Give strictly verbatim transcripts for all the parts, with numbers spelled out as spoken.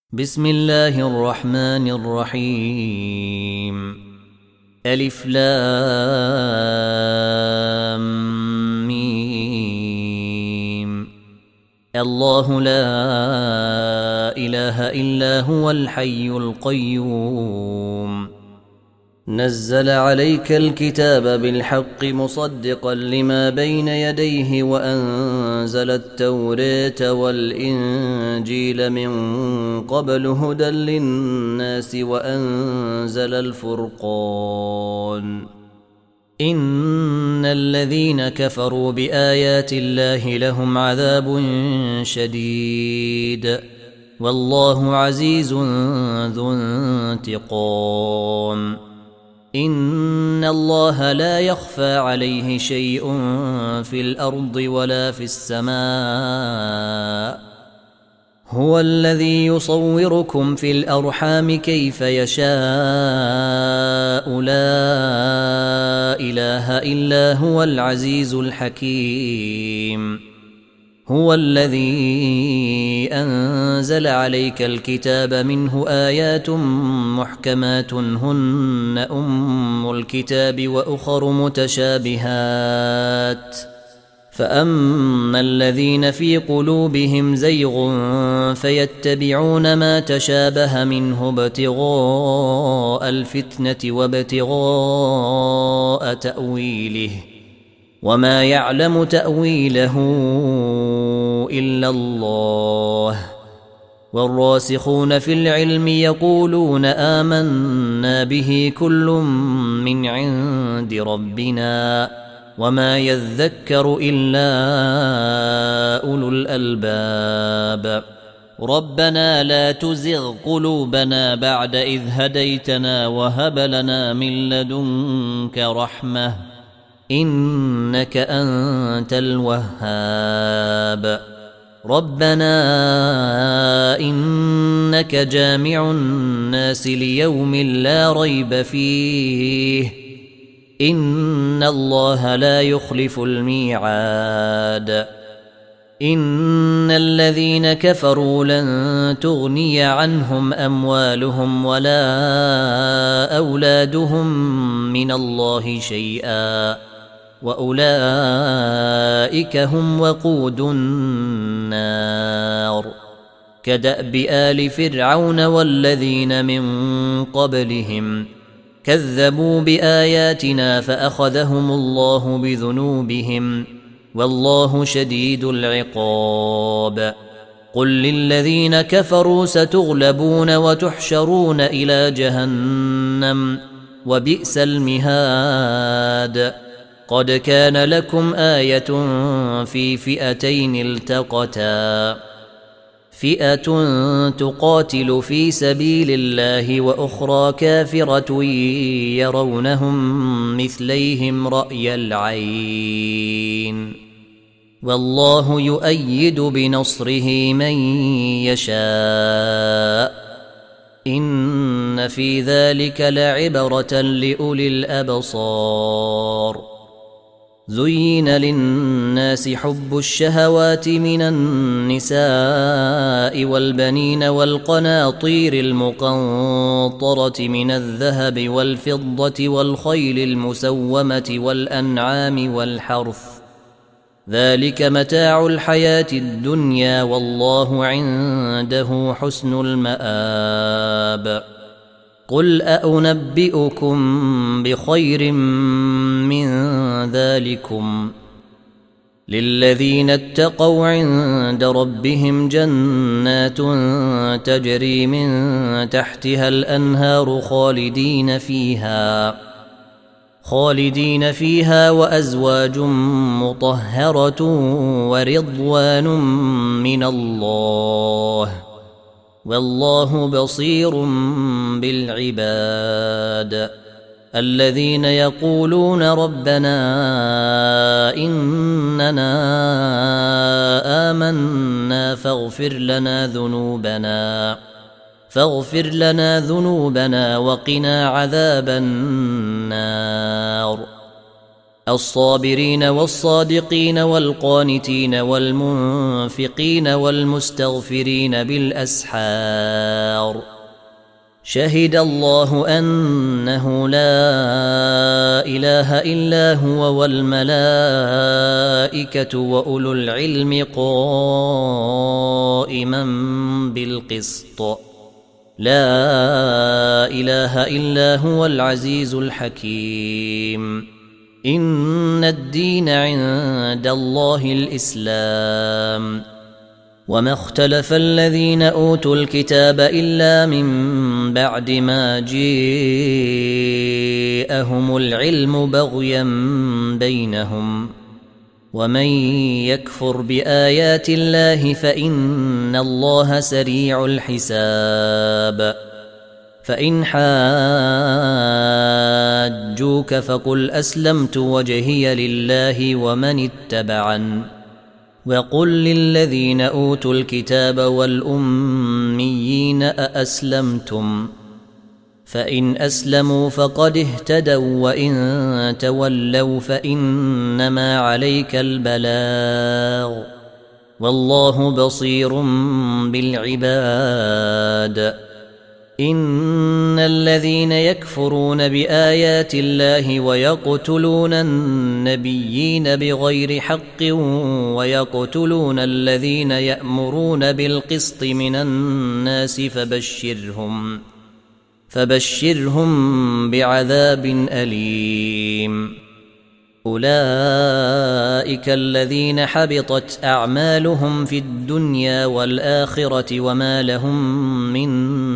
بسم الله الرحمن الرحيم. ألف لام ميم. الله لا إله إلا هو الحي القيوم. نزل عليك الكتاب بالحق مصدقا لما بين يديه وأنزل التوراة والإنجيل من قبل هدى للناس وأنزل الفرقان. إن الذين كفروا بآيات الله لهم عذاب شديد والله عزيز ذو انتقام. إن الله لا يخفى عليه شيء في الأرض ولا في السماء. هو الذي يصوركم في الأرحام كيف يشاء لا إله إلا هو العزيز الحكيم. هو الذي أنزل عليك الكتاب منه آيات محكمات هن أم الكتاب وأخر متشابهات فأما الذين في قلوبهم زيغ فيتبعون ما تشابه منه ابتغاء الفتنة وابتغاء تأويله وما يعلم تأويله إلا الله. والراسخون في العلم يقولون آمنا به كل من عند ربنا وما يذكر إلا أولو الألباب. ربنا لا تزغ قلوبنا بعد إذ هديتنا وهب لنا من لدنك رحمة إنك أنت الوهاب. ربنا إنك جامع الناس ليوم لا ريب فيه إن الله لا يخلف الميعاد. إن الذين كفروا لن تغني عنهم أموالهم ولا أولادهم من الله شيئا وأولئك هم وقود النار. كدأب آل فرعون والذين من قبلهم كذبوا بآياتنا فأخذهم الله بذنوبهم والله شديد العقاب. قل للذين كفروا ستغلبون وتحشرون إلى جهنم وبئس المهاد. قد كان لكم آية في فئتين التقتا فئة تقاتل في سبيل الله وأخرى كافرة يرونهم مثليهم رأي العين والله يؤيد بنصره من يشاء. إن في ذلك لعبرة لأولي الأبصار. زين للناس حب الشهوات من النساء والبنين والقناطير المقنطرة من الذهب والفضة والخيل المسومة والأنعام والحرث ذلك متاع الحياة الدنيا والله عنده حسن المآب. قل أأنبئكم بخير من ذلكم للذين اتقوا عند ربهم جنات تجري من تحتها الأنهار خالدين فيها خالدين فيها وأزواج مطهرة ورضوان من الله والله بصير بالعباد. الذين يقولون ربنا إننا آمنا فاغفر لنا ذنوبنا فاغفر لنا ذنوبنا وقنا عذاب النار. الصابرين والصادقين والقانتين والمنفقين والمستغفرين بالأسحار شهد الله أنه لا إله إلا هو والملائكة وأولو العلم قائما بالقسط لا إله إلا هو العزيز الحكيم إن الدين عند الله الإسلام وما اختلف الذين أوتوا الكتاب إلا من بعد ما جاءهم العلم بغيا بينهم ومن يكفر بآيات الله فإن الله سريع الحساب فإن حاجوك فقل أسلمت وجهي لله ومن اتبعن وقل للذين أوتوا الكتاب والأميين أأسلمتم فإن أسلموا فقد اهتدوا وإن تولوا فإنما عليك البلاغ والله بصير بالعباد إن الذين يكفرون بآيات الله ويقتلون النبيين بغير حق ويقتلون الذين يأمرون بالقسط من الناس فبشرهم فبشرهم بعذاب أليم أولئك الذين حبطت أعمالهم في الدنيا والآخرة وما لهم من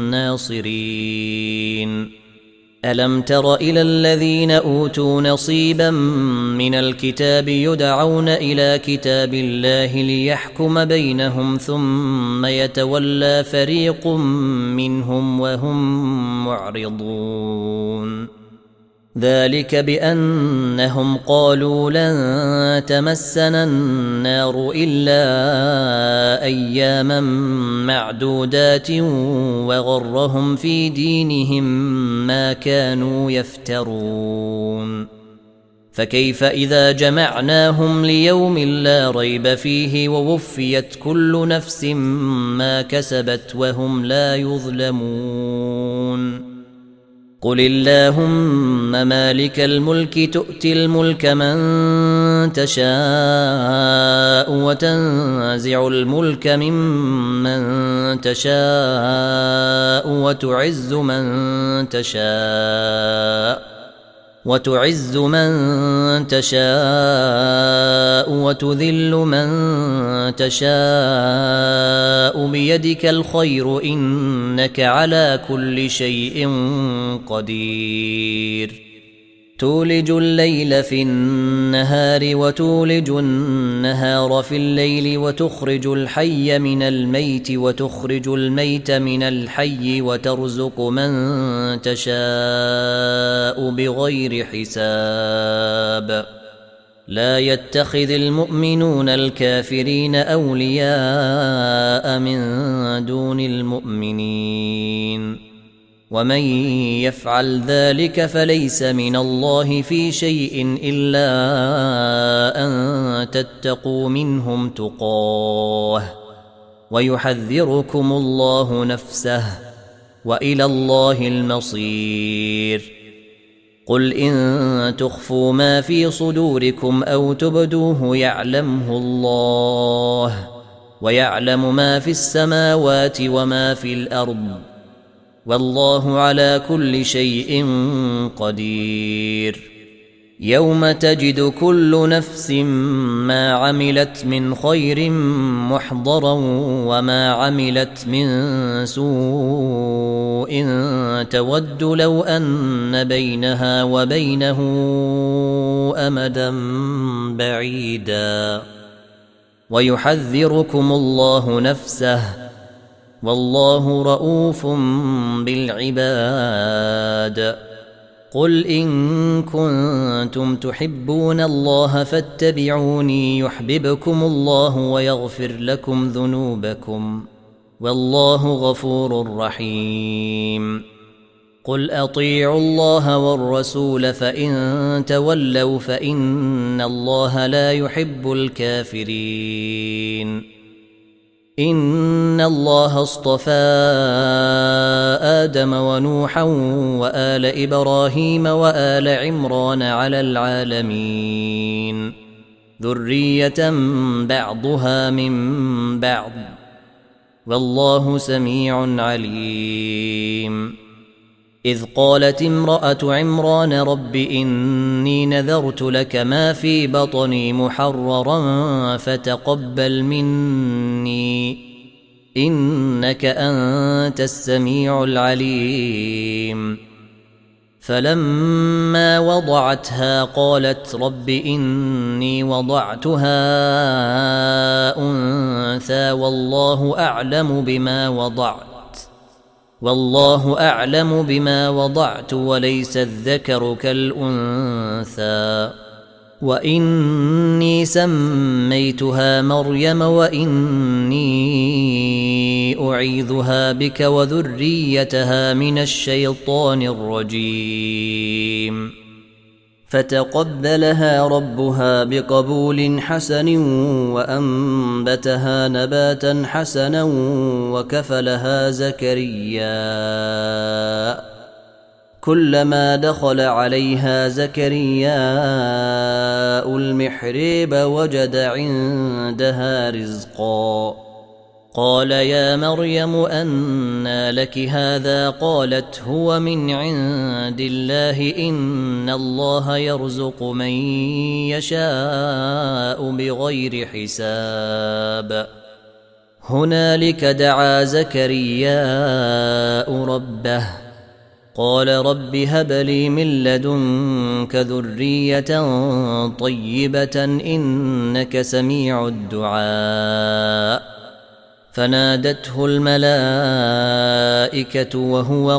ناصرين ألم تر إلى الذين أوتوا نصيبا من الكتاب يدعون إلى كتاب الله ليحكم بينهم ثم يتولى فريق منهم وهم معرضون ذلك بأنهم قالوا لن تمسنا النار إلا أياما معدودات وغرهم في دينهم ما كانوا يفترون فكيف إذا جمعناهم ليوم لا ريب فيه ووفيت كل نفس ما كسبت وهم لا يظلمون قل اللهم مالك الملك تؤتي الملك من تشاء وتنزع الملك ممن تشاء وتعز من تشاء وتعز من تشاء وتذل من تشاء بيدك الخير إنك على كل شيء قدير تولج الليل في النهار وتولج النهار في الليل وتخرج الحي من الميت وتخرج الميت من الحي وترزق من تشاء بغير حساب لا يتخذ المؤمنون الكافرين أولياء من دون المؤمنين ومن يفعل ذلك فليس من الله في شيء إلا أن تتقوا منهم تقاه ويحذركم الله نفسه وإلى الله المصير قل إن تخفوا ما في صدوركم أو تبدوه يعلمه الله ويعلم ما في السماوات وما في الأرض والله على كل شيء قدير يوم تجد كل نفس ما عملت من خير محضرا وما عملت من سوء تود لو أن بينها وبينه أمدا بعيدا ويحذركم الله نفسه والله رؤوف بالعباد قل إن كنتم تحبون الله فاتبعوني يحببكم الله ويغفر لكم ذنوبكم والله غفور رحيم قل أطيعوا الله والرسول فإن تولوا فإن الله لا يحب الكافرين. إن الله اصطفى آدم ونوحا وآل إبراهيم وآل عمران على العالمين ذرية بعضها من بعض والله سميع عليم. إذ قالت امرأة عمران رب إني نذرت لك ما في بطني محررا فتقبل مني إنك أنت السميع العليم. فلما وضعتها قالت رب إني وضعتها أنثى والله أعلم بما وضعت والله أعلم بما وضعت وليس الذكر كالأنثى وإني سميتها مريم وإني أعيذها بك وذريتها من الشيطان الرجيم. فتقبلها ربها بقبول حسن وأنبتها نباتا حسنا وكفلها زكريا. كلما دخل عليها زكرياء المحراب وجد عندها رزقا قال يا مريم أنى لك هذا قالت هو من عند الله إن الله يرزق من يشاء بغير حساب. هنالك دعا زكرياء ربه قال رب هب لي من لدنك ذرية طيبة إنك سميع الدعاء. فنادته الملائكة وهو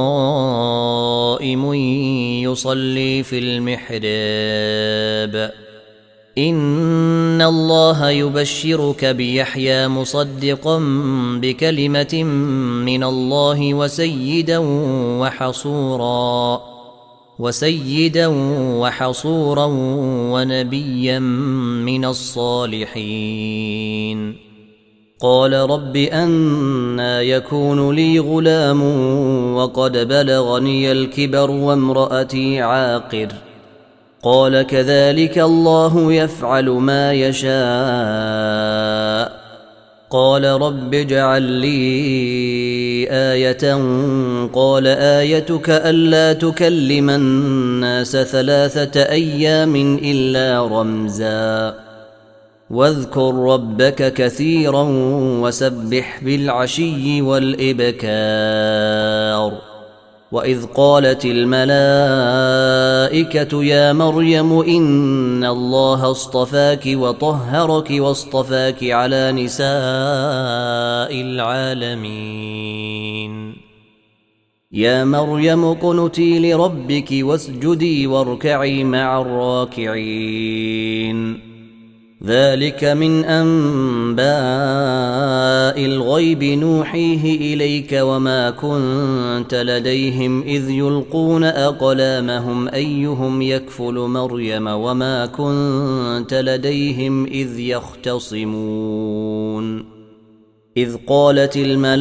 قائم يصلي في المحراب إن الله يبشرك بيحيى مصدقا بكلمة من الله وسيدا وحصورا وسيدا وحصورا ونبيا من الصالحين. قال رب أنى يكون لي غلام وقد بلغني الكبر وامرأتي عاقر قال كذلك الله يفعل ما يشاء. قال رب اجعل لي آية قال آيتك ألا تكلم الناس ثلاثة أيام إلا رمزا واذكر ربك كثيرا وسبح بالعشي والإبكار. وإذ قالت الملائكة يا مريم إن الله اصطفاك وطهرك واصطفاك على نساء العالمين. يا مريم قنتي لربك واسجدي واركعي مع الراكعين. ذلك من أنباء الغيب نوحيه إليك وما كنت لديهم إذ يلقون أقلامهم أيهم يكفل مريم وما كنت لديهم إذ يختصمون. إذ قالت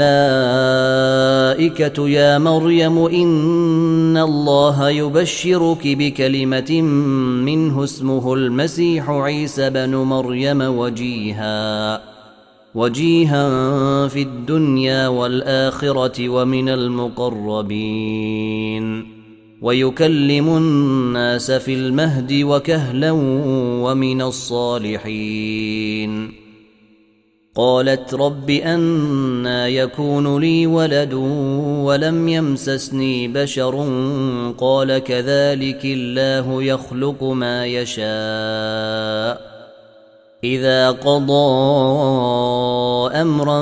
الملائكة يا مريم إن الله يبشرك بكلمة منه اسمه المسيح عيسى بن مريم وجيها وجيها في الدنيا والآخرة ومن المقربين ويكلم الناس في المهد وكهلا ومن الصالحين. قالت رب أنى يكون لي ولد ولم يمسسني بشر قال كذلك الله يخلق ما يشاء إذا قضى أمرا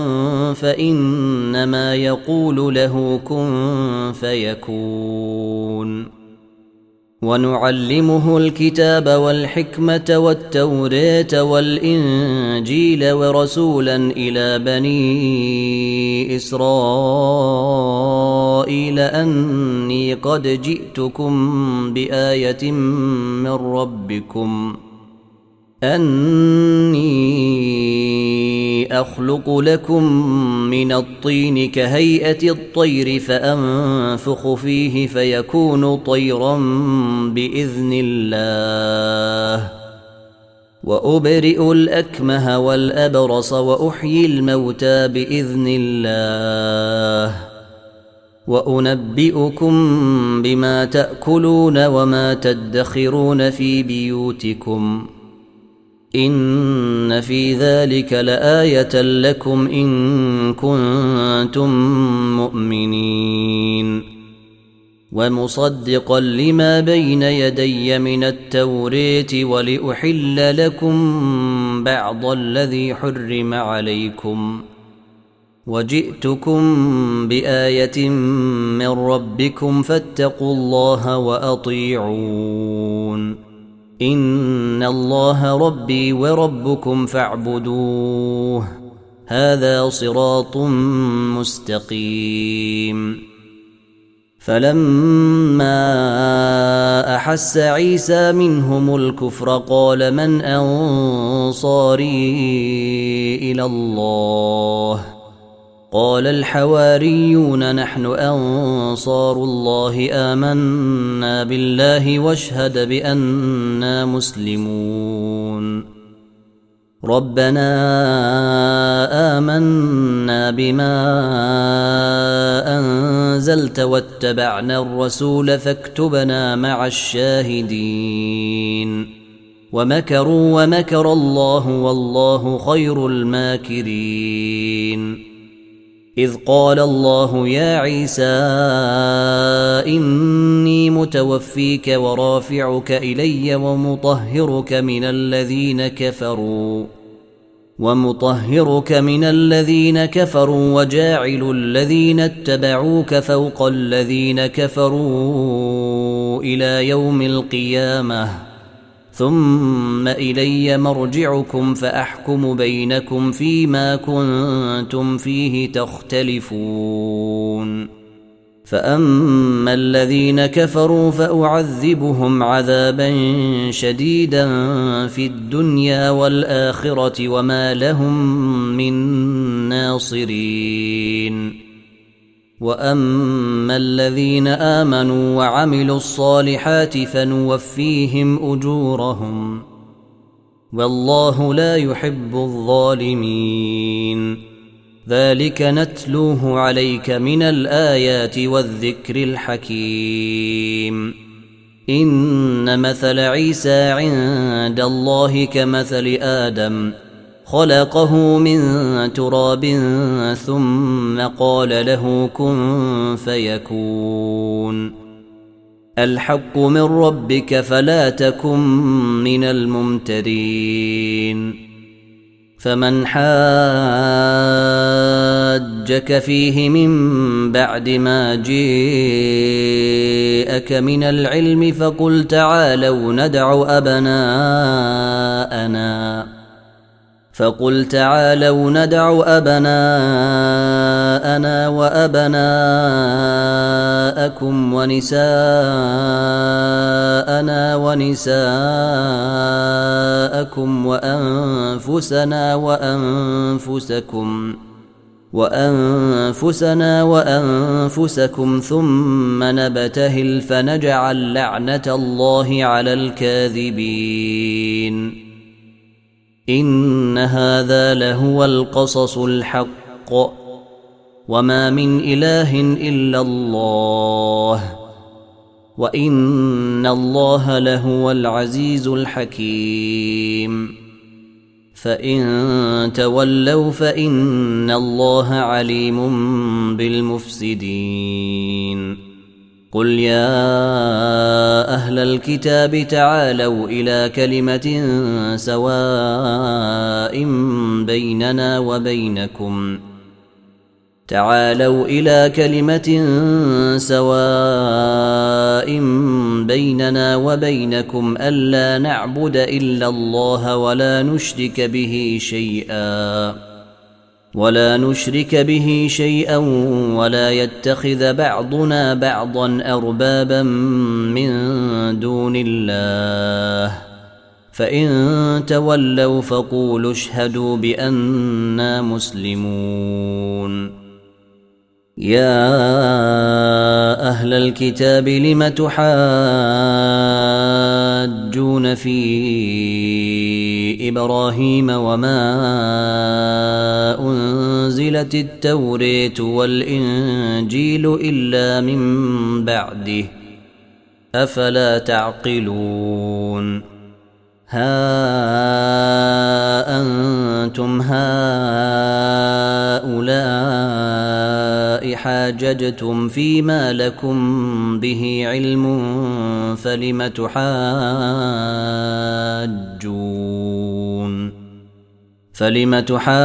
فإنما يقول له كن فيكون. ونعلمه الكتاب والحكمة والتوراة والإنجيل ورسولا إلى بني إسرائيل أني قد جئتكم بآية من ربكم أني أخلق لكم من الطين كهيئة الطير فأنفخ فيه فيكون طيرا بإذن الله وأبرئ الأكمه والأبرص وأحيي الموتى بإذن الله وأنبئكم بما تأكلون وما تدخرون في بيوتكم إن في ذلك لآية لكم إن كنتم مؤمنين ومصدقا لما بين يدي من التوراة ولأحل لكم بعض الذي حرم عليكم وجئتكم بآية من ربكم فاتقوا الله وأطيعون إن الله ربي وربكم فاعبدوه هذا صراط مستقيم. فلما أحس عيسى منهم الكفر قال من أنصاري إلى الله قال الحواريون نحن أنصار الله آمنا بالله واشهد بأننا مسلمون ربنا آمنا بما أنزلت واتبعنا الرسول فاكتبنا مع الشاهدين ومكروا ومكر الله والله خير الماكرين إذ قال الله يا عيسى إني متوفيك ورافعك إلي ومطهرك من الذين كفروا ومطهرك من الذين كفروا وجاعل الذين اتبعوك فوق الذين كفروا إلى يوم القيامة ثم إلي مرجعكم فأحكم بينكم فيما كنتم فيه تختلفون فأما الذين كفروا فأعذبهم عذابا شديدا في الدنيا والآخرة وما لهم من ناصرين وأما الذين آمنوا وعملوا الصالحات فنوفيهم أجورهم والله لا يحب الظالمين ذلك نتلوه عليك من الآيات والذكر الحكيم إن مثل عيسى عند الله كمثل آدم خلقه من تراب ثم قال له كن فيكون الحق من ربك فلا تكن من الممترين فمن حاجك فيه من بعد ما جاءك من العلم فقل تعالوا ندع أبناءنا فقل تعالوا ندع أبناءنا وأبناءكم ونساءنا ونساءكم وأنفسنا وأنفسكم وأنفسنا وأنفسكم ثم نبتهل فنجعل لعنة الله على الكاذبين إن هذا لهو القصص الحق وما من إله إلا الله وإن الله لهو العزيز الحكيم فإن تولوا فإن الله عليم بالمفسدين قل يا أهل الكتاب تعالوا إلى كلمة سواء بيننا وبينكم تعالوا إلى كلمة سواء بيننا وبينكم ألا نعبد إلا الله ولا نشرك به شيئا ولا نشرك به شيئا ولا يتخذ بعضنا بعضا أربابا من دون الله فإن تولوا فقولوا اشهدوا بأننا مسلمون. يا أهل الكتاب لم تحاجون في إبراهيم وما أنزلت التوراة والإنجيل إلا من بعده أفلا تعقلون. ها أنتم هؤلاء حاججتم فيما لكم به علم فلم تحاجون فلم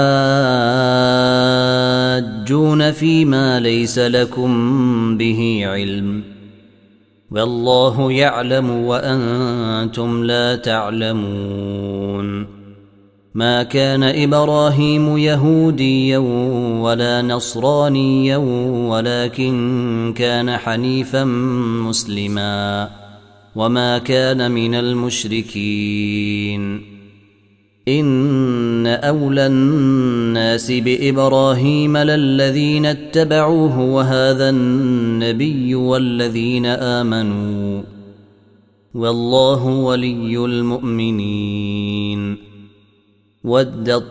تحاجون فيما ليس لكم به علم والله يعلم وأنتم لا تعلمون. ما كان إبراهيم يهوديا ولا نصرانيا ولكن كان حنيفا مسلما وما كان من المشركين. إن أولى الناس بإبراهيم للذين اتبعوه وهذا النبي والذين آمنوا والله ولي المؤمنين. ودت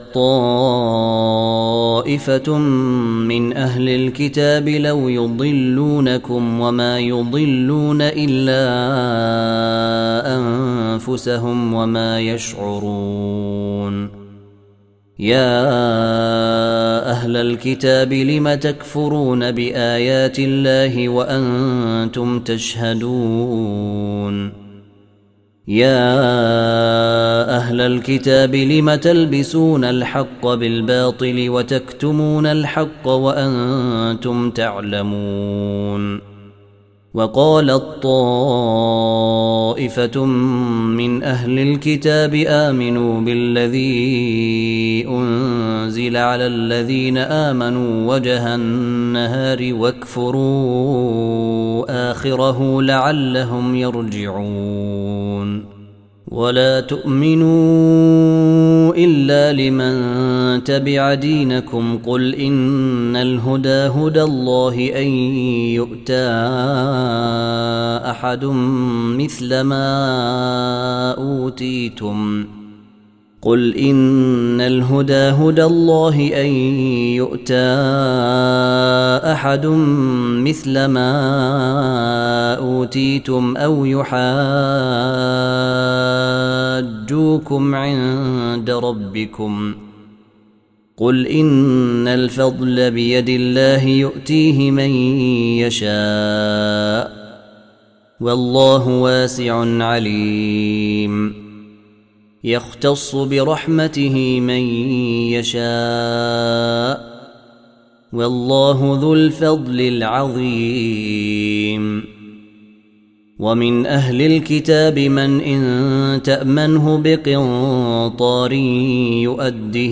طائفة من أهل الكتاب لو يضلونكم وما يضلون إلا أنفسهم وما يشعرون. يا أهل الكتاب لم تكفرون بآيات الله وأنتم تشهدون. يا أهل الكتاب لم تلبسون الحق بالباطل وتكتمون الحق وأنتم تعلمون. وقالت طائفة من أهل الكتاب آمنوا بالذي أنزل على الذين آمنوا وجه النهار واكفروا آخره لعلهم يرجعون. ولا تؤمنوا إلا لمن تبع دينكم قل إن الهدى هدى الله أن يؤتى أحد مثل ما أوتيتم قل إن الهدى هدى الله أن يؤتى أحد مثل ما أوتيتم أو يحاجوكم عند ربكم قل إن الفضل بيد الله يؤتيه من يشاء والله واسع عليم. يختص برحمته من يشاء والله ذو الفضل العظيم. ومن أهل الكتاب من إن تأمنه بقنطار يؤده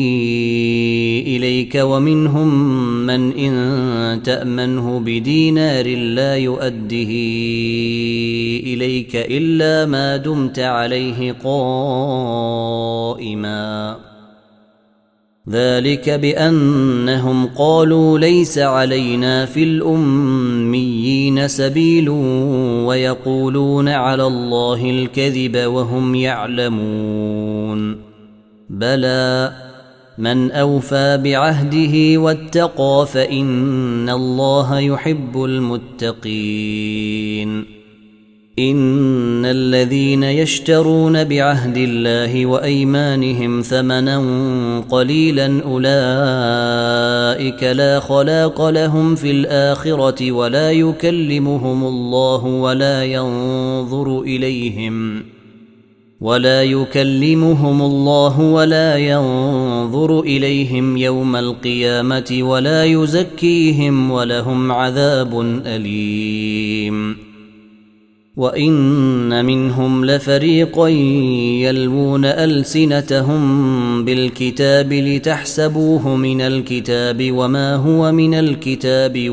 إليك ومنهم من إن تأمنه بدينار لا يؤده إليك إلا ما دمت عليه قائما ذلك بأنهم قالوا ليس علينا في الأميين سبيل ويقولون على الله الكذب وهم يعلمون. بلى من أوفى بعهده واتقى فإن الله يحب المتقين. إن الذين يشترون بعهد الله وأيمانهم ثمنا قليلا أولئك لا خلاق لهم في الآخرة ولا يكلمهم الله ولا ينظر إليهم ولا يكلمهم الله ولا ينظر إليهم يوم القيامة ولا يزكيهم ولهم عذاب أليم وإن منهم لفريقا يلوون ألسنتهم بالكتاب لتحسبوه من الكتاب وما هو من الكتاب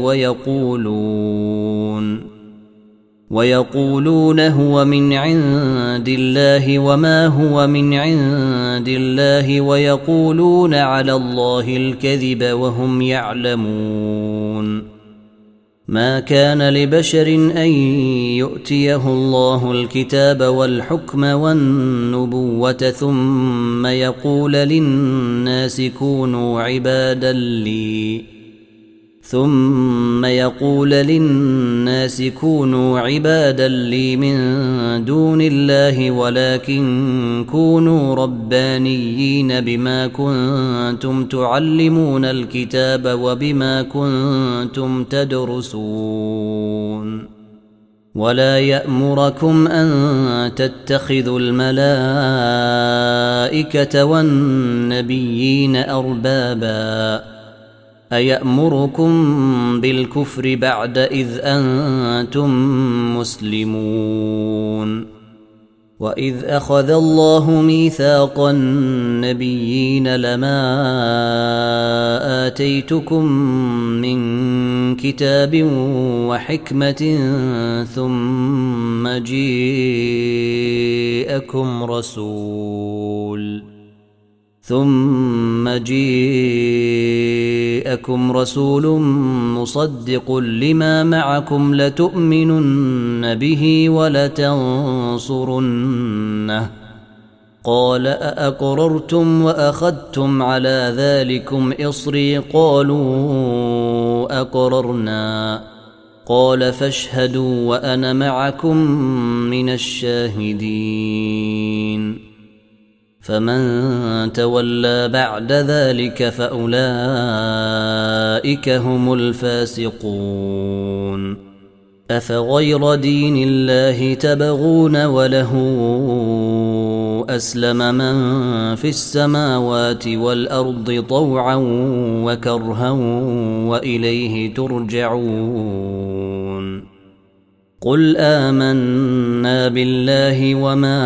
ويقولون ويقولون هو من عند الله وما هو من عند الله ويقولون على الله الكذب وهم يعلمون ما كان لبشر أن يؤتيه الله الكتاب والحكم والنبوة ثم يقول للناس كونوا عبادا لي ثم يقول للناس كونوا عبادا لي من دون الله ولكن كونوا ربانيين بما كنتم تعلمون الكتاب وبما كنتم تدرسون ولا يأمركم أن تتخذوا الملائكة والنبيين أربابا أيأمركم بالكفر بعد إذ أنتم مسلمون وإذ أخذ الله ميثاق النبيين لما آتيتكم من كتاب وحكمة ثم جيءكم رسول ثم جيءكم رسول مصدق لما معكم لتؤمنن به ولتنصرنه قال أأقررتم وأخذتم على ذلكم إصري قالوا أقررنا قال فاشهدوا وأنا معكم من الشاهدين فمن تولى بعد ذلك فأولئك هم الفاسقون أفغير دين الله تبغون وله أسلم من في السماوات والأرض طوعا وكرها وإليه ترجعون قل آمنا بالله وما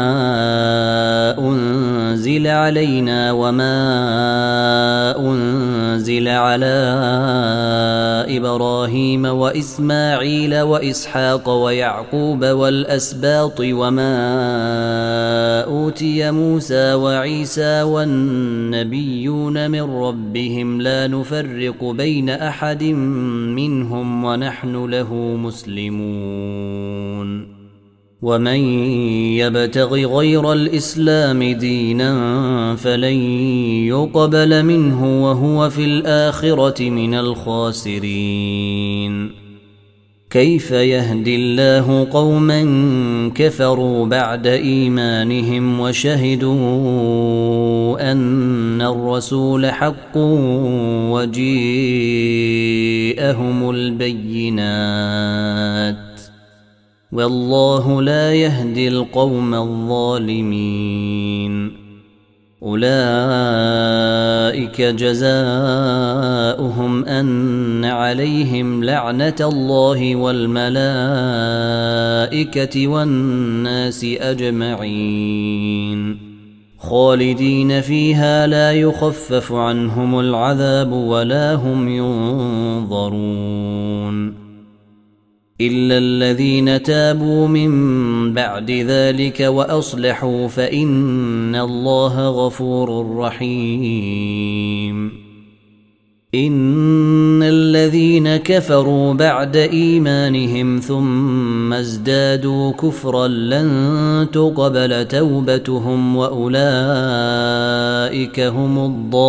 أنزل علينا وما أنزل على إبراهيم وإسماعيل وإسحاق ويعقوب والأسباط وما أوتي موسى وعيسى والنبيون من ربهم لا نفرق بين أحد منهم ونحن له مسلمون ومن يبتغ غير الإسلام دينا فلن يقبل منه وهو في الآخرة من الخاسرين كيف يهدي الله قوما كفروا بعد إيمانهم وشهدوا أن الرسول حق وجيءهم البينات والله لا يهدي القوم الظالمين أولئك جزاؤهم أن عليهم لعنة الله والملائكة والناس أجمعين خالدين فيها لا يخفف عنهم العذاب ولا هم ينظرون إلا الذين تابوا من بعد ذلك وأصلحوا فإن الله غفور رحيم إن الذين كفروا بعد إيمانهم ثم ازدادوا كفرا لن تقبل توبتهم وأولئك هم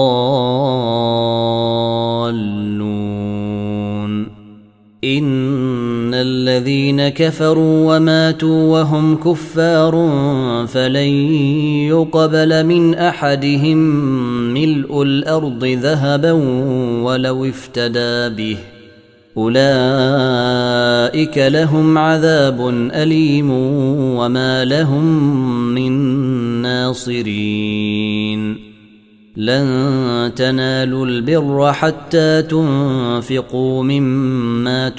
الضالون إن الذين كفروا وماتوا وهم كفار فلن يقبل من أحدهم ملء الأرض ذهبا ولو افتدى به أولئك لهم عذاب أليم وما لهم من ناصرين لن تنالوا البر حتى تنفقوا مما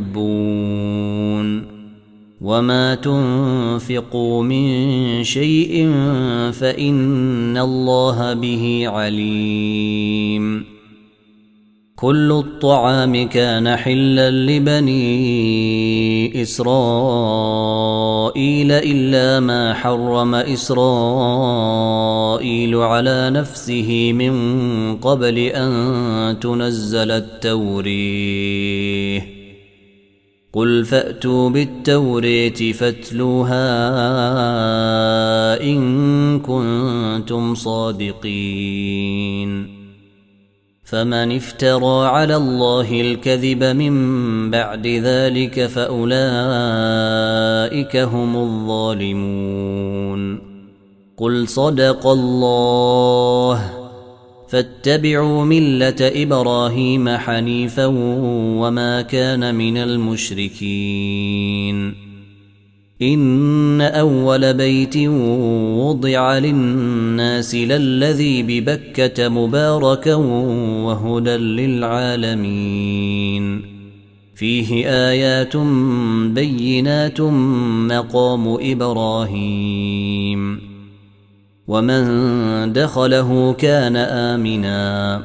تحبون وما تنفقوا من شيء فإن الله به عليم كل الطعام كان حلا لبني إسرائيل إلا ما حرم إسرائيل على نفسه من قبل أن تنزل التوريه قل فأتوا بالتورية فاتلوها إن كنتم صادقين فمن افترى على الله الكذب من بعد ذلك فأولئك هم الظالمون قل صدق الله فاتبعوا ملة إبراهيم حنيفا وما كان من المشركين إن أول بيت وضع للناس للذي ببكة مباركا وهدى للعالمين فيه آيات بينات مقام إبراهيم ومن دخله كان آمنا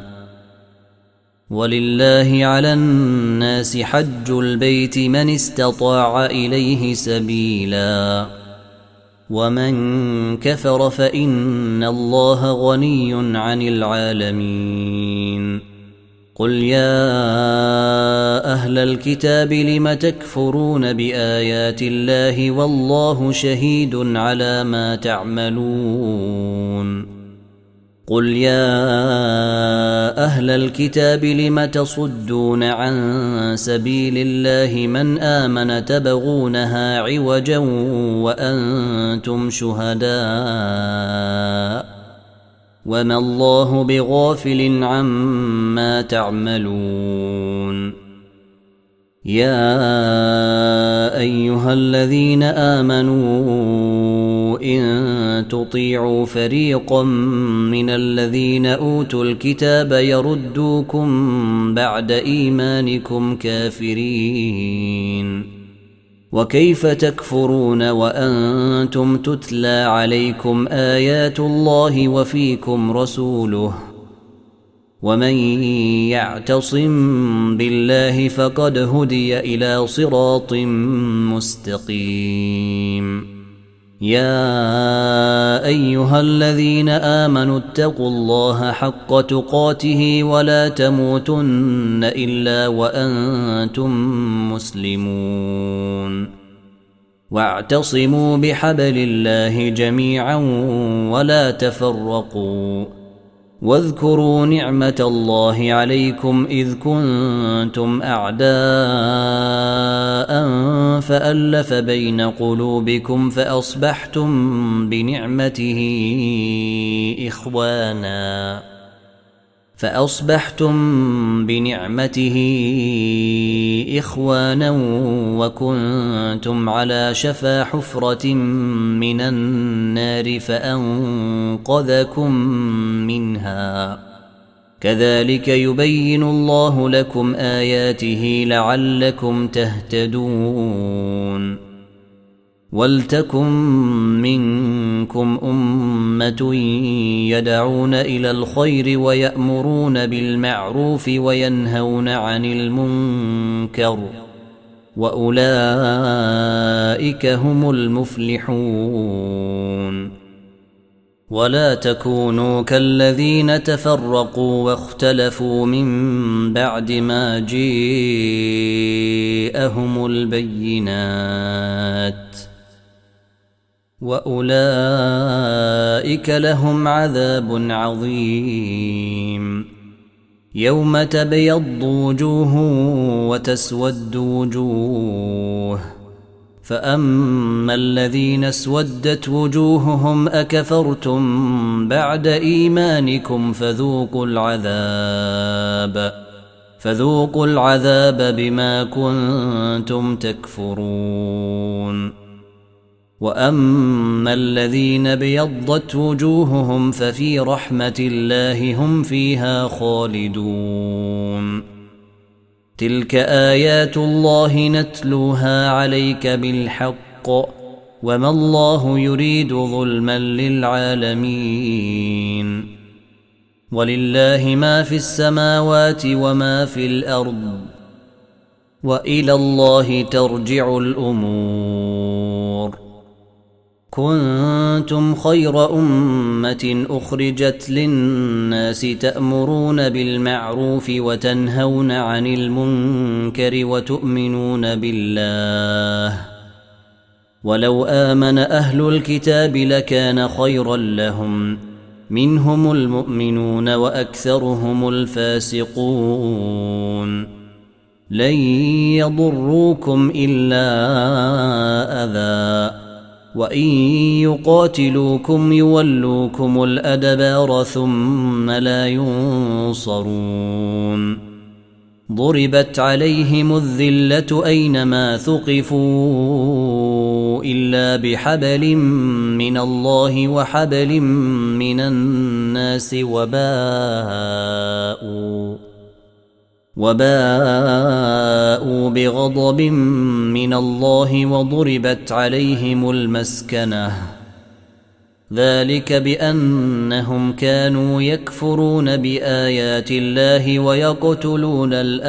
ولله على الناس حج البيت من استطاع إليه سبيلا ومن كفر فإن الله غني عن العالمين قل يا أهل الكتاب لم تكفرون بآيات الله والله شهيد على ما تعملون قل يا أهل الكتاب لم تصدون عن سبيل الله من آمن تبغونها عوجا وأنتم شهداء وما الله بغافل عما تعملون يا أيها الذين آمنوا إن تطيعوا فريقا من الذين أوتوا الكتاب يردوكم بعد إيمانكم كافرين وكيف تكفرون وأنتم تتلى عليكم آيات الله وفيكم رسوله ومن يعتصم بالله فقد هدي إلى صراط مستقيم يا أيها الذين آمنوا اتقوا الله حق تقاته ولا تموتن إلا وأنتم مسلمون واعتصموا بحبل الله جميعا ولا تفرقوا واذكروا نعمة الله عليكم إذ كنتم أعداء فألف بين قلوبكم فأصبحتم بنعمته إخوانا فأصبحتم بنعمته إخوانا وكنتم على شفا حفرة من النار فأنقذكم منها كذلك يبين الله لكم آياته لعلكم تهتدون ولتكن منكم أمة يدعون إلى الخير ويأمرون بالمعروف وينهون عن المنكر وأولئك هم المفلحون ولا تكونوا كالذين تفرقوا واختلفوا من بعد ما جاءهم البينات وأولئك لهم عذاب عظيم يوم تبيض وجوه وتسود وجوه فأما الذين اسودت وجوههم أكفرتم بعد إيمانكم فذوقوا العذاب فذوقوا العذاب بما كنتم تكفرون وأما الذين ابيضت وجوههم ففي رحمة الله هم فيها خالدون. تلك آيات الله نتلوها عليك بالحق وما الله يريد ظلما للعالمين. ولله ما في السماوات وما في الأرض وإلى الله ترجع الأمور. كنتم خير أمة أخرجت للناس تأمرون بالمعروف وتنهون عن المنكر وتؤمنون بالله. ولو آمن أهل الكتاب لكان خيرا لهم، منهم المؤمنون وأكثرهم الفاسقون. لن يضروكم إلا أذى، وإن يقاتلوكم يولوكم الأدبار ثم لا ينصرون. ضربت عليهم الذلة أينما ثقفوا إلا بحبل من الله وحبل من الناس وباءوا وباءوا بغضب من الله وضربت عليهم المسكنة. ذلك بأنهم كانوا يكفرون بآيات الله ويقتلون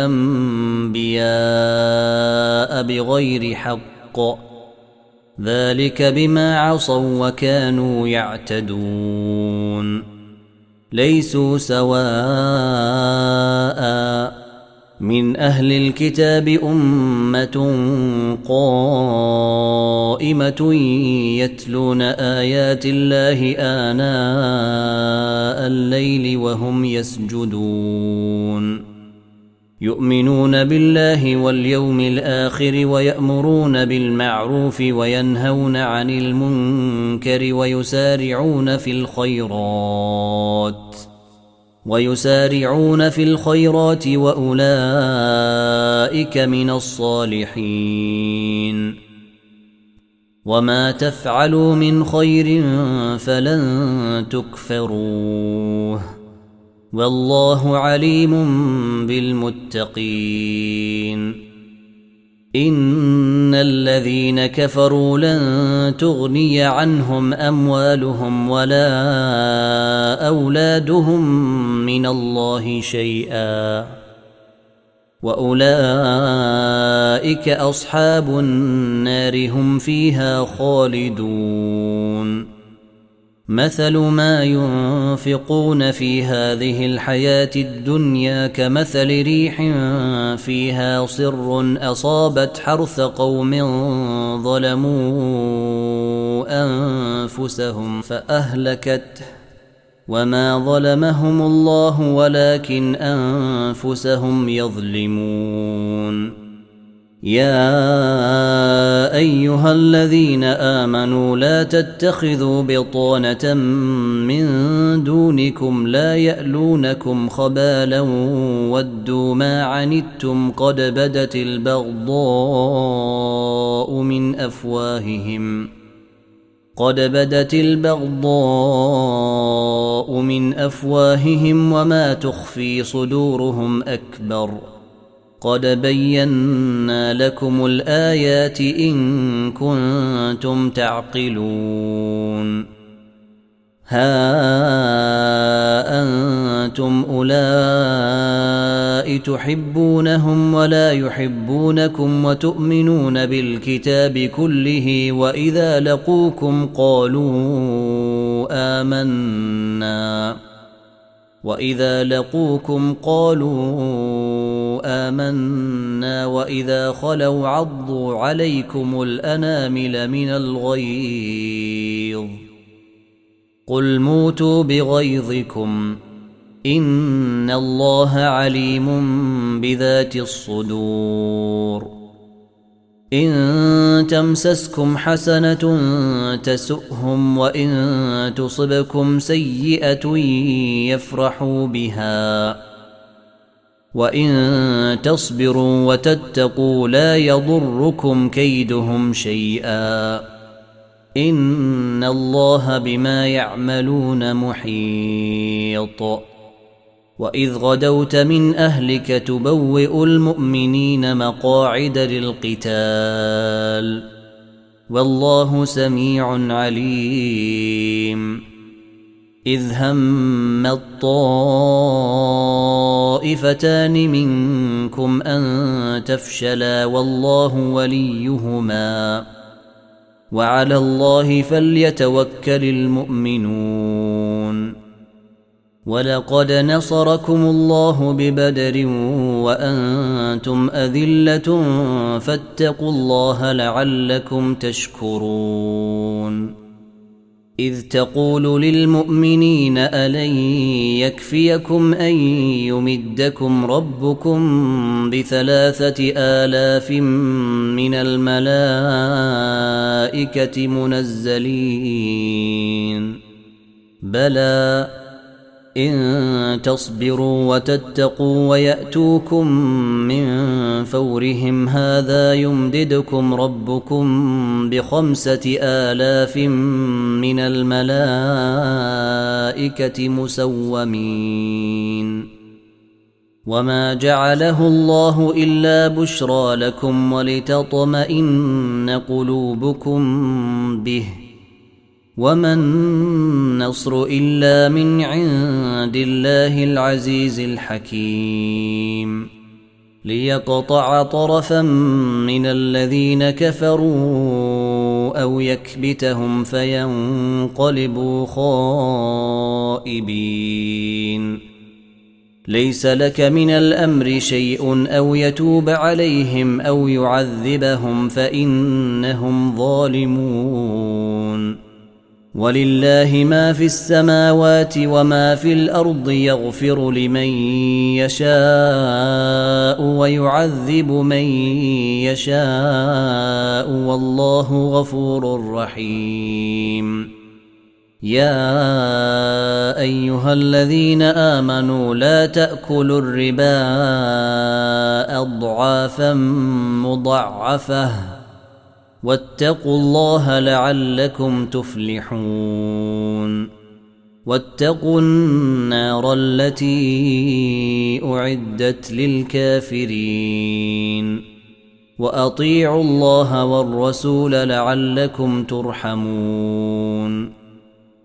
الأنبياء بغير حق. ذلك بما عصوا وكانوا يعتدون. ليسوا سواء من أهل الكتاب أمة قائمة يتلون آيات الله آناء الليل وهم يسجدون. يؤمنون بالله واليوم الآخر ويأمرون بالمعروف وينهون عن المنكر ويسارعون في الخيرات ويسارعون في الخيرات وأولئك من الصالحين. وما تفعلوا من خير فلن تكفروه، والله عليم بالمتقين. إن الذين كفروا لن تغني عنهم أموالهم ولا أولادهم من الله شيئا، وأولئك أصحاب النار هم فيها خالدون. مثل ما ينفقون في هذه الحياة الدنيا كمثل ريح فيها صر أصابت حرث قوم ظلموا أنفسهم فأهلكته، وما ظلمهم الله ولكن أنفسهم يظلمون. يا أيها الذين آمنوا لا تتخذوا بطانة من دونكم لا يألونكم خبالا ودوا ما عنتم قد بدت البغضاء من أفواههم قد بدت البغضاء من أفواههم وما تخفي صدورهم أكبر. قد بينا لكم الآيات إن كنتم تعقلون. ها أنتم أولئك تحبونهم ولا يحبونكم وتؤمنون بالكتاب كله وإذا لقوكم قالوا آمنا وإذا لقوكم قالوا آمنا وإذا خلوا عضوا عليكم الأنامل من الغيظ. قل موتوا بغيظكم إن الله عليم بذات الصدور. إن تمسسكم حسنة تسؤهم وإن تصبكم سيئة يفرحوا بها وإن تصبروا وتتقوا لا يضركم كيدهم شيئا إن الله بما يعملون محيط وإذ غدوت من أهلك تبوئ المؤمنين مقاعد للقتال والله سميع عليم إذ هم الطائفتان منكم أن تفشلا والله وليهما وعلى الله فليتوكل المؤمنون ولقد نصركم الله ببدر وأنتم أذلة فاتقوا الله لعلكم تشكرون إذ تقول للمؤمنين ألن يكفيكم أن يمدكم ربكم بثلاثة آلاف من الملائكة منزلين بلى إن تصبروا وتتقوا ويأتوكم من فورهم هذا يمددكم ربكم بخمسة آلاف من الملائكة مسومين وما جعله الله إلا بشرى لكم ولتطمئن قلوبكم به وما النصر إلا من عند الله العزيز الحكيم ليقطع طرفا من الذين كفروا أو يكبتهم فينقلبوا خائبين ليس لك من الأمر شيء أو يتوب عليهم أو يعذبهم فإنهم ظالمون ولله ما في السماوات وما في الأرض يغفر لمن يشاء ويعذب من يشاء والله غفور رحيم يا أيها الذين آمنوا لا تأكلوا الربا أضعافا مضاعفة واتقوا الله لعلكم تفلحون واتقوا النار التي أعدت للكافرين وأطيعوا الله والرسول لعلكم ترحمون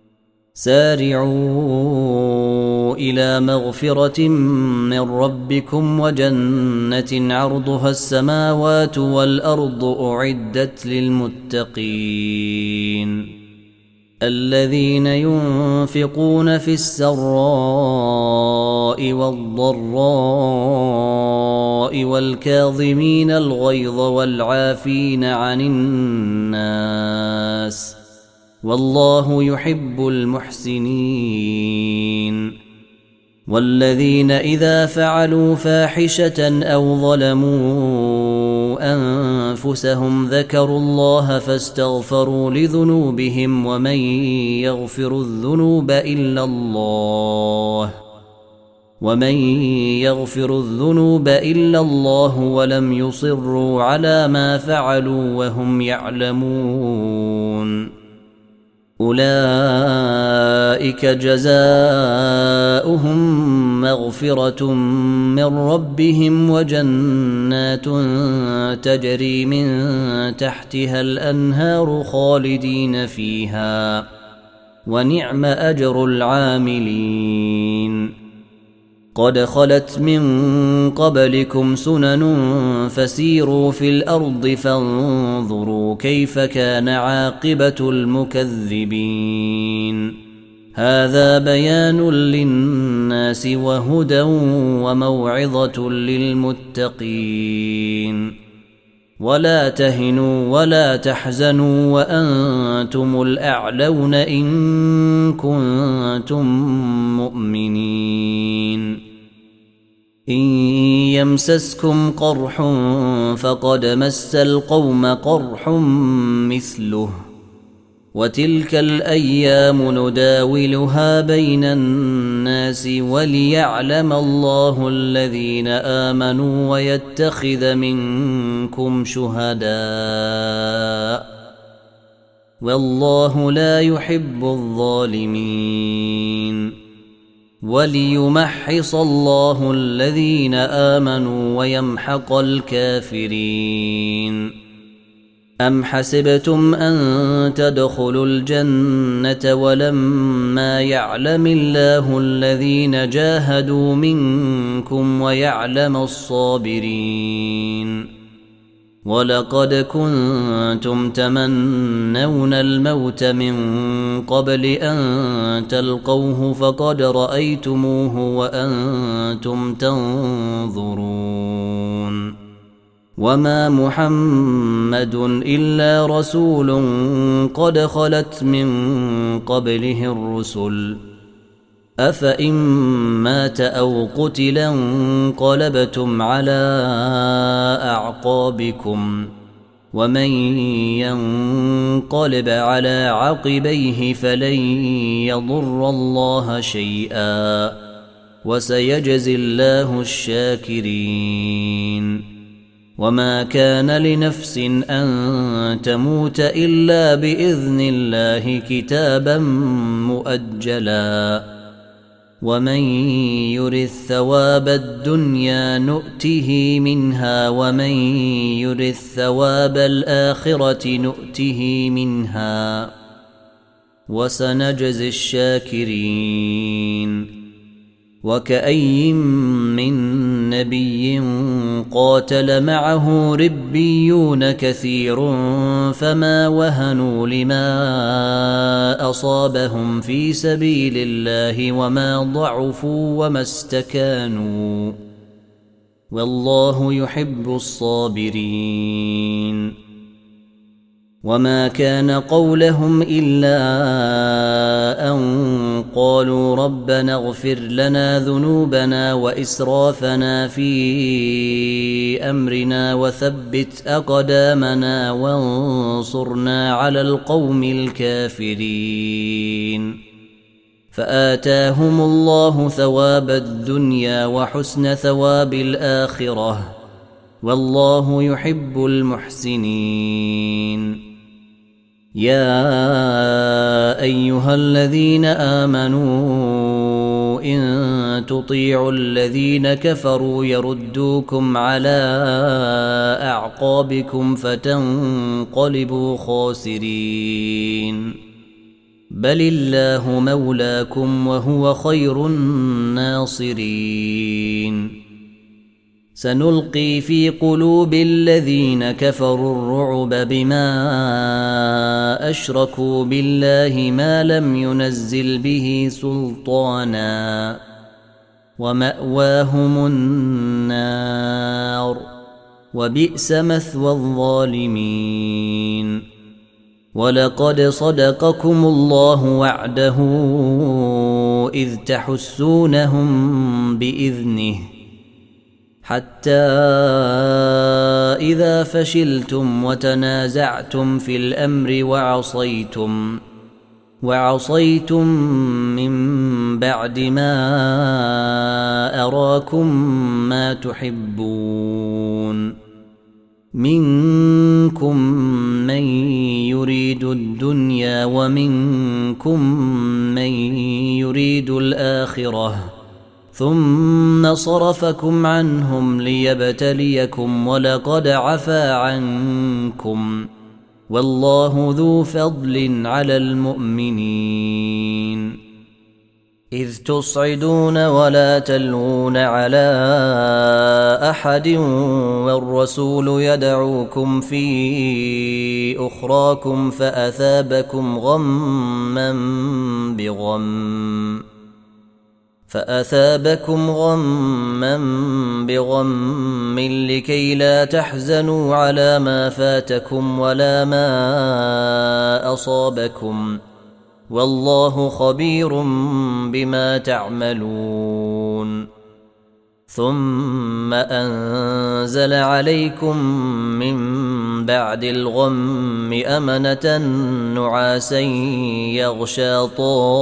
سارعوا إلى مغفرة من ربكم وجنة عرضها السماوات والأرض أعدت للمتقين الذين ينفقون في السراء والضراء والكاظمين الغيظ والعافين عن الناس والله يحب المحسنين والذين إذا فعلوا فاحشة أو ظلموا أنفسهم ذكروا الله فاستغفروا لذنوبهم ومن يغفر الذنوب إلا الله ومن يغفر الذنوب إلا الله ولم يصروا على ما فعلوا وهم يعلمون أولئك جزاؤهم مغفرة من ربهم وجنات تجري من تحتها الأنهار خالدين فيها ونعم أجر العاملين قد خلت من قبلكم سنن فسيروا في الأرض فانظروا كيف كان عاقبة المكذبين هذا بيان للناس وهدى وموعظة للمتقين ولا تهنوا ولا تحزنوا وأنتم الأعلون إن كنتم مؤمنين إن يمسسكم قرح فقد مس القوم قرح مثله وتلك الأيام نداولها بين الناس وليعلم الله الذين آمنوا ويتخذ منكم شهداء والله لا يحب الظالمين وليمحص الله الذين آمنوا ويمحق الكافرين أم حسبتم أن تدخلوا الجنة ولما يعلم الله الذين جاهدوا منكم ويعلم الصابرين ولقد كنتم تمنون الموت من قبل أن تلقوه فقد رأيتموه وأنتم تنظرون وما محمد إلا رسول قد خلت من قبله الرسل أفإن مات أو قتلا انقلبتم على أعقابكم ومن ينقلب على عقبيه فلن يضر الله شيئا وسيجزي الله الشاكرين وما كان لنفس أن تموت إلا بإذن الله كتابا مؤجلا ومن يرث ثواب الدنيا نؤته منها ومن يرث ثواب الآخرة نؤته منها وسنجزي الشاكرين وكأي من نبي قاتل معه ربيون كثير فما وهنوا لما أصابهم في سبيل الله وما ضعفوا وما استكانوا والله يحب الصابرين وما كان قولهم إلا أن قالوا ربنا اغفر لنا ذنوبنا وإسرافنا في أمرنا وثبت أقدامنا وانصرنا على القوم الكافرين فآتاهم الله ثواب الدنيا وحسن ثواب الآخرة والله يحب المحسنين يا أيها الذين آمنوا إن تطيعوا الذين كفروا يردوكم على أعقابكم فتنقلبوا خاسرين بل الله مولاكم وهو خير الناصرين سنلقي في قلوب الذين كفروا الرعب بما أشركوا بالله ما لم ينزل به سلطانا ومأواهم النار وبئس مثوى الظالمين ولقد صدقكم الله وعده إذ تحسونهم بإذنه حتى إذا فشلتم وتنازعتم في الأمر وعصيتم وعصيتم من بعد ما أراكم ما تحبون منكم من يريد الدنيا ومنكم من يريد الآخرة ثم صرفكم عنهم ليبتليكم ولقد عفا عنكم والله ذو فضل على المؤمنين إذ تصعدون ولا تلوون على أحد والرسول يدعوكم في أخراكم فأثابكم غما بغم فأثابكم غما بغم لكي لا تحزنوا على ما فاتكم ولا ما أصابكم والله خبير بما تعملون ثم أنزل عليكم من بعد الغم أمنة نعاسا يغشى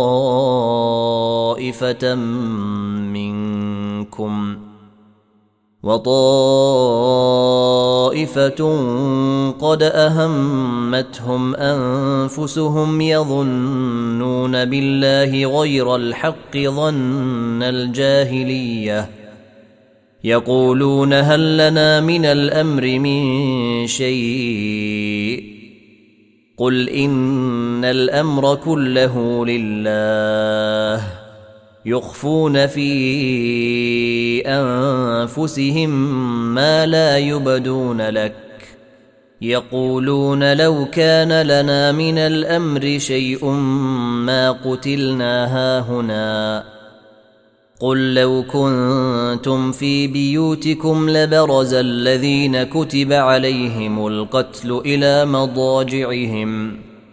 طائفة منكم وطائفة قد أهمتهم أنفسهم يظنون بالله غير الحق ظن الجاهلية يقولون هل لنا من الأمر من شيء قل إن الأمر كله لله يخفون في أنفسهم ما لا يبدون لك يقولون لو كان لنا من الأمر شيء ما قتلنا هاهنا قل لو كنتم في بيوتكم لبرز الذين كتب عليهم القتل إلى مضاجعهم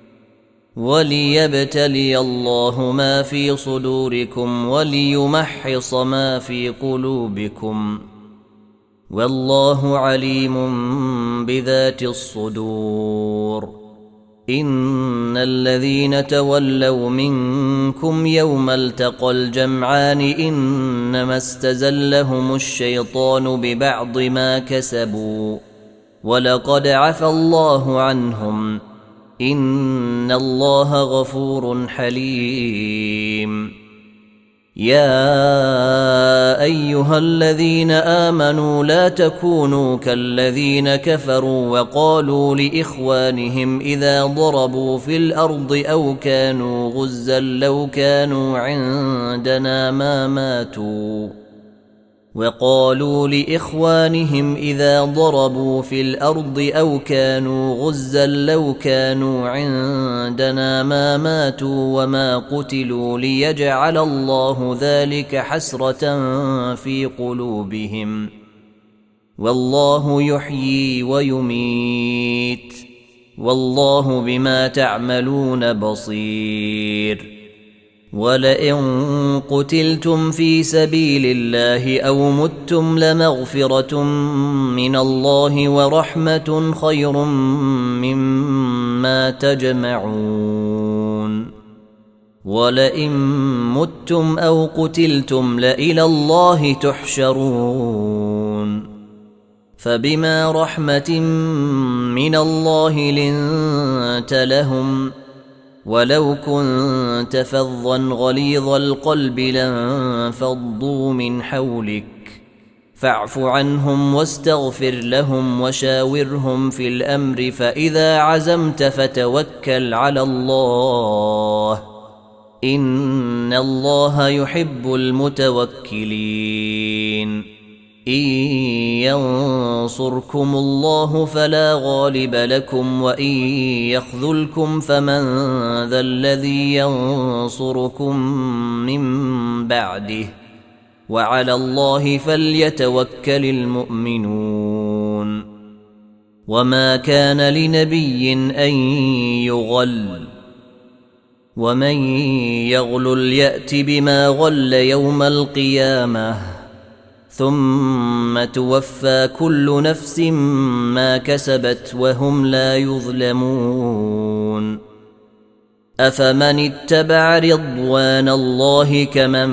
وليبتلي الله ما في صدوركم وليمحص ما في قلوبكم والله عليم بذات الصدور إن الذين تولوا منكم يوم التقى الجمعان إنما استزلهم الشيطان ببعض ما كسبوا ولقد عفى الله عنهم إن الله غفور حليم يا أيها الذين آمنوا لا تكونوا كالذين كفروا وقالوا لإخوانهم إذا ضربوا في الأرض أو كانوا غزا لو كانوا عندنا ما ماتوا وقالوا لإخوانهم إذا ضربوا في الأرض أو كانوا غزا لو كانوا عندنا ما ماتوا وما قتلوا ليجعل الله ذلك حسرة في قلوبهم والله يحيي ويميت والله بما تعملون بصير ولئن قتلتم في سبيل الله أو متم لمغفرة من الله ورحمة خير مما تجمعون ولئن متم أو قتلتم لإلى الله تحشرون فبما رحمة من الله لنت لهم ولو كنت فظا غليظ القلب لانفضوا من حولك فاعف عنهم واستغفر لهم وشاورهم في الأمر فإذا عزمت فتوكل على الله إن الله يحب المتوكلين إن ينصركم الله فلا غالب لكم وإن يخذلكم فمن ذا الذي ينصركم من بعده وعلى الله فليتوكل المؤمنون وما كان لنبي أن يغل ومن يغلل يأت بما غل يوم القيامة ثم توفى كل نفس ما كسبت وهم لا يظلمون أفمن اتبع رضوان الله كمن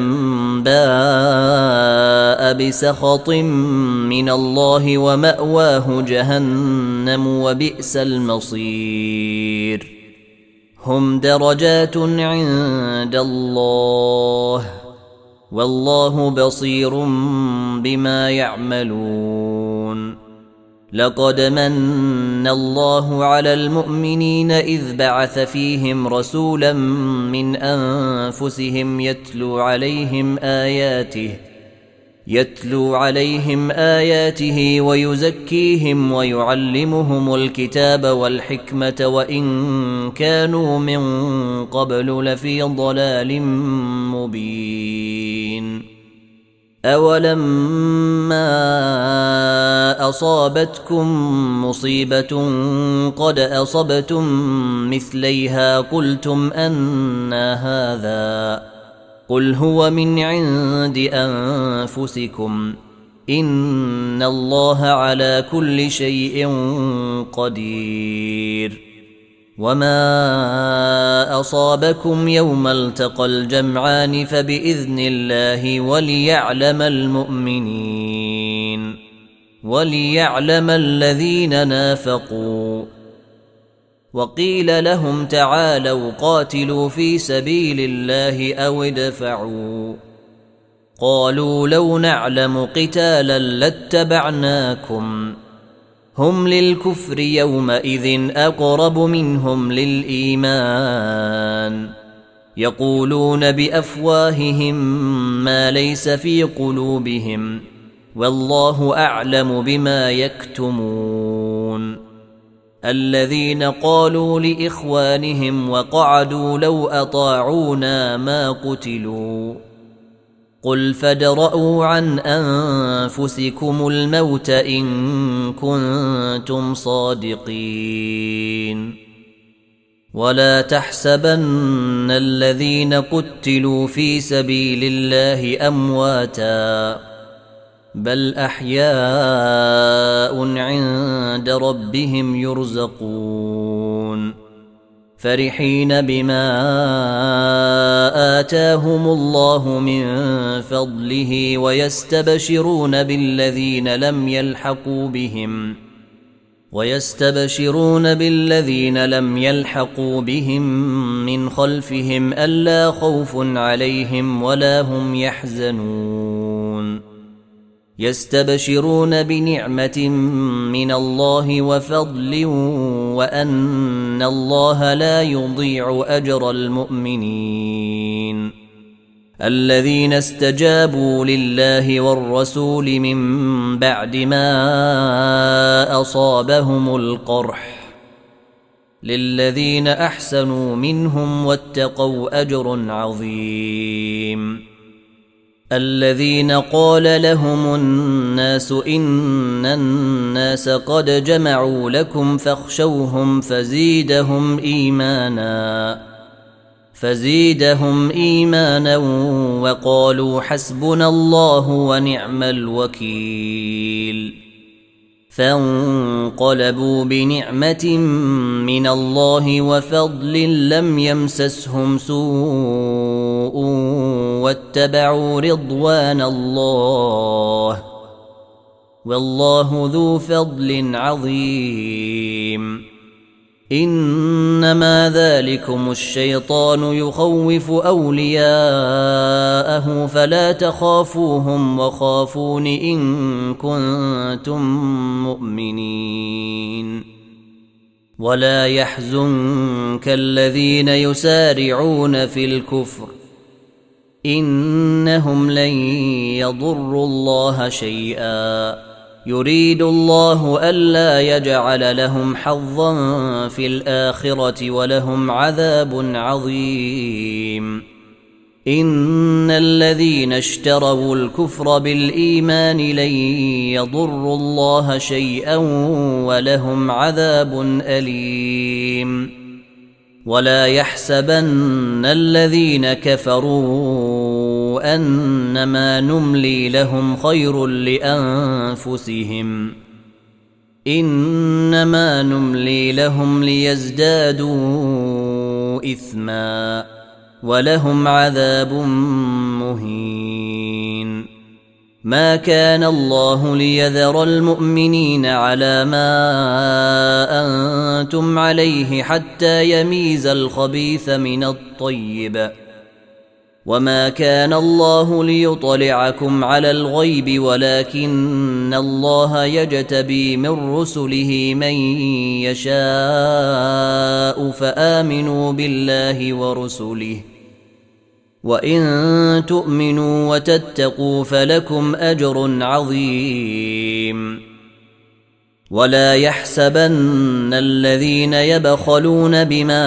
باء بسخط من الله ومأواه جهنم وبئس المصير هم درجات عند الله والله بصير بما يعملون لقد من الله على المؤمنين إذ بعث فيهم رسولا من أنفسهم يتلو عليهم آياته يتلو عليهم آياته ويزكيهم ويعلمهم الكتاب والحكمة وإن كانوا من قبل لفي ضلال مبين أولما أصابتكم مصيبة قد أصبتم مثليها قلتم أنى هذا قل هو من عند أنفسكم إن الله على كل شيء قدير وما أصابكم يوم التقى الجمعان فبإذن الله وليعلم المؤمنين وليعلم الذين نافقوا. وقيل لهم تعالوا قاتلوا في سبيل الله أو ادفعوا. قالوا لو نعلم قتالا لاتبعناكم هم للكفر يومئذ أقرب منهم للإيمان يقولون بأفواههم ما ليس في قلوبهم والله أعلم بما يكتمون. الذين قالوا لإخوانهم وقعدوا لو أطاعونا ما قتلوا قل فادرءوا عن أنفسكم الموت إن كنتم صادقين. ولا تحسبن الذين قتلوا في سبيل الله أمواتا بل أحياء عند ربهم يرزقون فرحين بما آتاهم الله من فضله ويستبشرون بالذين لم يلحقوا بهم ويستبشرون بالذين لم يلحقوا بهم من خلفهم ألا خوف عليهم ولا هم يحزنون. يستبشرون بنعمة من الله وفضل وأن الله لا يضيع أجر المؤمنين. الذين استجابوا لله والرسول من بعد ما أصابهم القرح للذين أحسنوا منهم واتقوا أجر عظيم. الذين قال لهم الناس إن الناس قد جمعوا لكم فاخشوهم فزيدهم إيمانا فزيدهم إيمانا وقالوا حسبنا الله ونعم الوكيل. فانقلبوا بنعمة من الله وفضل لم يمسسهم سوء واتبعوا رضوان الله والله ذو فضل عظيم. إنما ذلكم الشيطان يخوف أولياءه فلا تخافوهم وخافون إن كنتم مؤمنين. ولا يحزنك الذين يسارعون في الكفر إنهم لن يضروا الله شيئا يريد الله ألا يجعل لهم حظا في الآخرة ولهم عذاب عظيم. إن الذين اشتروا الكفر بالإيمان لن يضروا الله شيئا ولهم عذاب أليم. ولا يحسبن الذين كفروا أنما نملي لهم خير لأنفسهم إنما نملي لهم ليزدادوا إثما ولهم عذاب مهين. ما كان الله ليذر المؤمنين على ما أنتم عليه حتى يميز الخبيث من الطيب وما كان الله ليطلعكم على الغيب ولكن الله يجتبي من رسله من يشاء فآمنوا بالله ورسله وإن تؤمنوا وتتقوا فلكم أجر عظيم. ولا يحسبن الذين يبخلون بما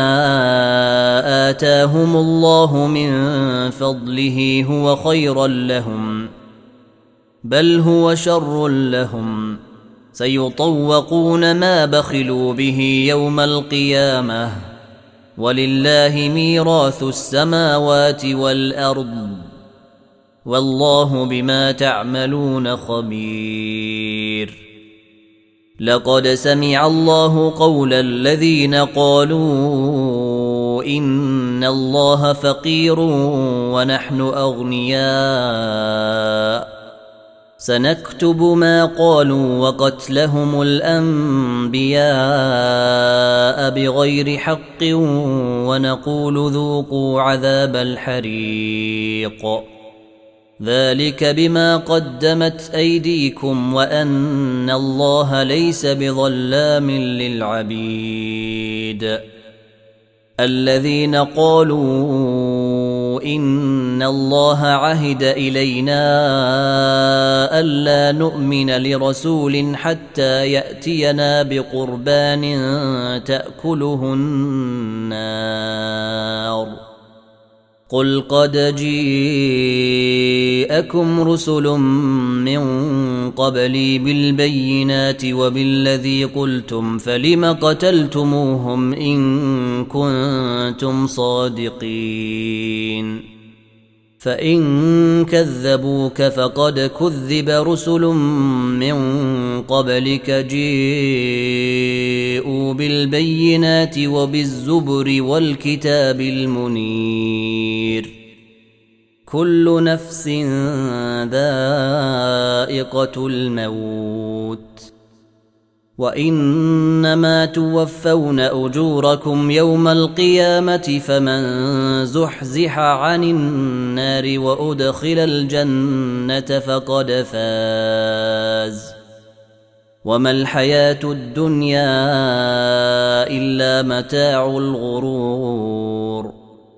آتاهم الله من فضله هو خيرا لهم بل هو شر لهم سيطوقون ما بخلوا به يوم القيامة ولله ميراث السماوات والأرض والله بما تعملون خبير. لقد سمع الله قول الذين قالوا إن الله فقير ونحن أغنياء سنكتب ما قالوا وقتلهم الأنبياء بغير حق ونقول ذوقوا عذاب الحريق ذلك بما قدمت أيديكم وأن الله ليس بظلام للعبيد الذين قالوا إن الله عهد إلينا ألا نؤمن لرسول حتى يأتينا بقربان تأكله النار قل قد جيءكم رسل من قبلي بالبينات وبالذي قلتم فلم قتلتموهم إن كنتم صادقين فإن كذبوك فقد كذب رسل من قبلك جيءوا بالبينات وبالزبر والكتاب المنير كل نفس ذائقة الموت وإنما توفون أجوركم يوم القيامة فمن زحزح عن النار وأدخل الجنة فقد فاز وما الحياة الدنيا إلا متاع الغرور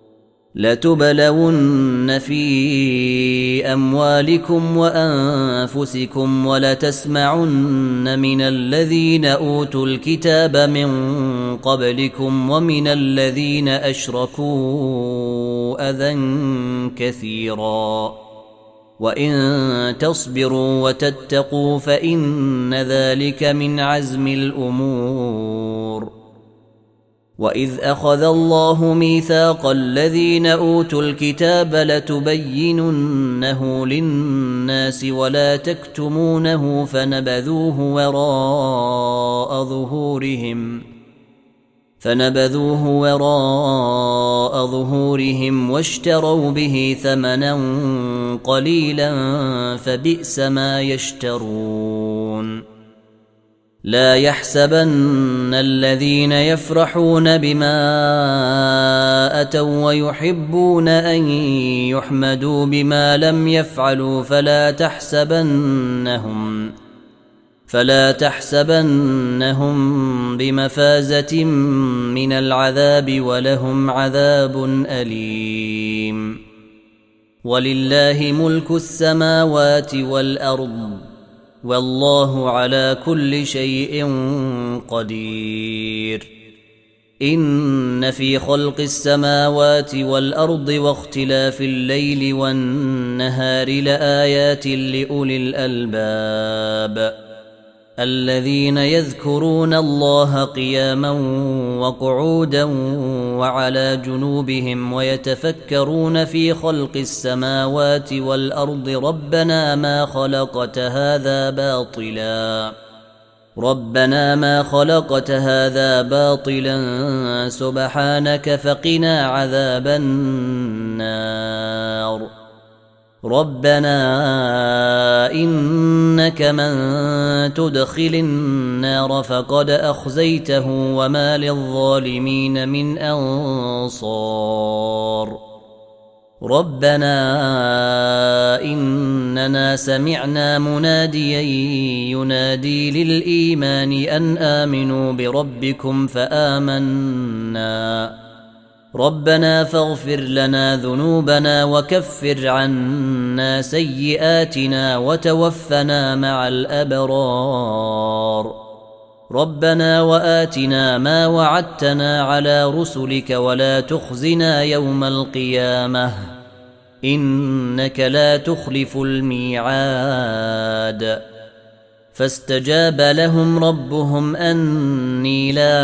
لتبلون في أموالكم وأنفسكم ولتسمعن من الذين أوتوا الكتاب من قبلكم ومن الذين أشركوا أذى كثيرا وإن تصبروا وتتقوا فإن ذلك من عزم الأمور وإذ أخذ الله ميثاق الذين أوتوا الكتاب لتبيننه للناس ولا تكتمونه فنبذوه وراء ظهورهم فنبذوه وراء ظهورهم واشتروا به ثمنا قليلا فبئس ما يشترون لا يحسبن الذين يفرحون بما أتوا ويحبون أن يحمدوا بما لم يفعلوا فلا تحسبنهم فلا تحسبنهم بمفازة من العذاب ولهم عذاب أليم ولله ملك السماوات والأرض والله على كل شيء قدير إن في خلق السماوات والأرض واختلاف الليل والنهار لآيات لأولي الألباب الذين يذكرون الله قياما وقعودا وعلى جنوبهم ويتفكرون في خلق السماوات والأرض ربنا ما خلقت هذا باطلا ربنا ما خلقت هذا باطلا سبحانك فقنا عذاب النار ربنا إنك من تدخل النار فقد أخزيته وما للظالمين من أنصار ربنا إننا سمعنا مناديا ينادي للإيمان أن آمنوا بربكم فآمنا ربنا فاغفر لنا ذنوبنا وكفر عنا سيئاتنا وتوفنا مع الأبرار ربنا وآتنا ما وعدتنا على رسلك ولا تخزنا يوم القيامة إنك لا تخلف الميعاد فاستجاب لهم ربهم أني لا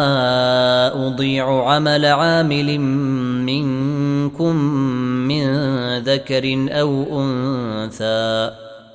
أضيع عمل عامل منكم من ذكر أو أنثى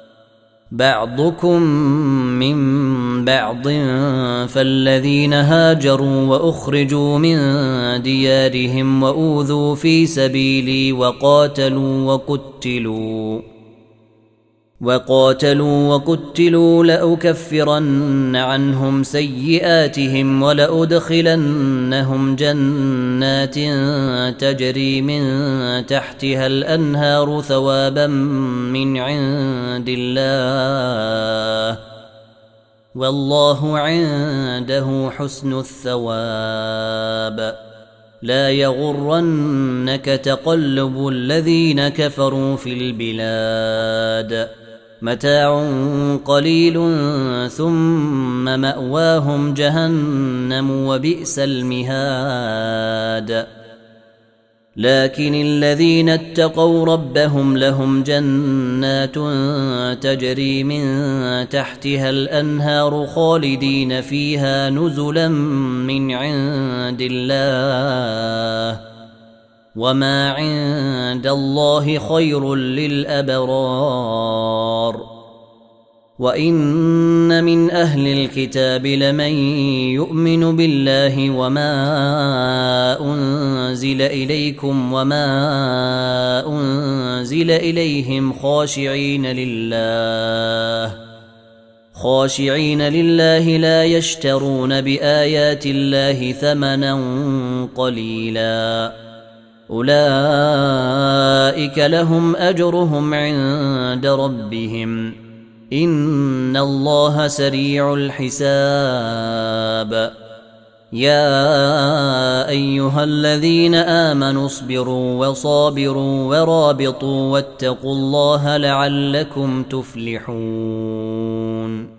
بعضكم من بعض فالذين هاجروا وأخرجوا من ديارهم وأوذوا في سبيلي وقاتلوا وقتلوا وقاتلوا وقتلوا لأكفرن عنهم سيئاتهم ولأدخلنهم جنات تجري من تحتها الأنهار ثوابا من عند الله والله عنده حسن الثواب لا يغرنك تقلب الذين كفروا في البلاد متاع قليل ثم مأواهم جهنم وبئس المهاد لكن الذين اتقوا ربهم لهم جنات تجري من تحتها الأنهار خالدين فيها نزلا من عند الله وما عند الله خير للأبرار وإن من أهل الكتاب لمن يؤمن بالله وما أنزل إليكم وما أنزل إليهم خاشعين لله خاشعين لله لا يشترون بآيات الله ثمنا قليلا أولئك لهم أجرهم عند ربهم إن الله سريع الحساب يا أيها الذين آمنوا اصبروا وصابروا ورابطوا واتقوا الله لعلكم تفلحون